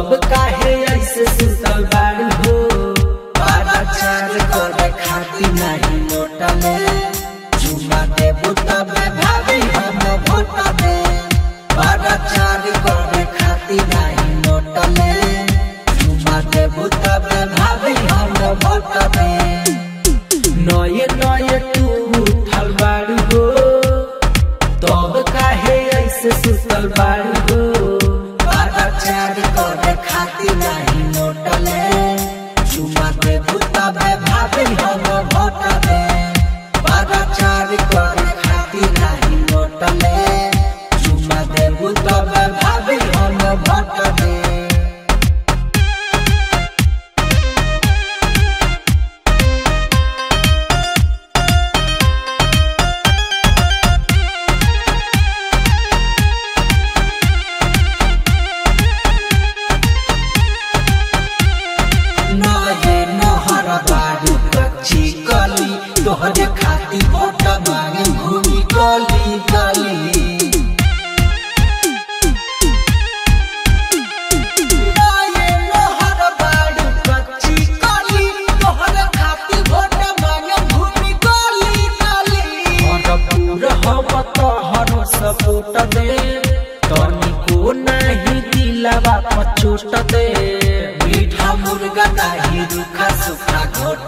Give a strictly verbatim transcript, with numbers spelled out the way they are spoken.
तब काहे ऐसे सुतल बारू हो। बाराचार करे खाती नहीं लौटले, चुमा देबू तबे भाभी हम भोट दे। बाराचार करे खाती नहीं लौटले, चुमा देबू तबे भाभी हम भोट दे। नये नये तू उठल बारू हो, तब काहे ऐसे सुतल बारू हो। बाराचार करे खाती नहीं लौटले, चुमा देबू तबे भाभी हम भोट दे। बाराचार करे खाती नहीं लौटले, चुमा देबू तबे भाभी हम भोट दे। तोहरे खाती वोट मांगे घूमी गली गली। नये लोहर बाड़ू कच्ची गली, तोहरे खाती वोट मांगे घूमी गली गली। भरपूर हम तोहर सपोर्ट दे, तनिको नहीं दिलवा पर चोट दे। मीठा मुर्गा नहीं रूखा सूखा घोट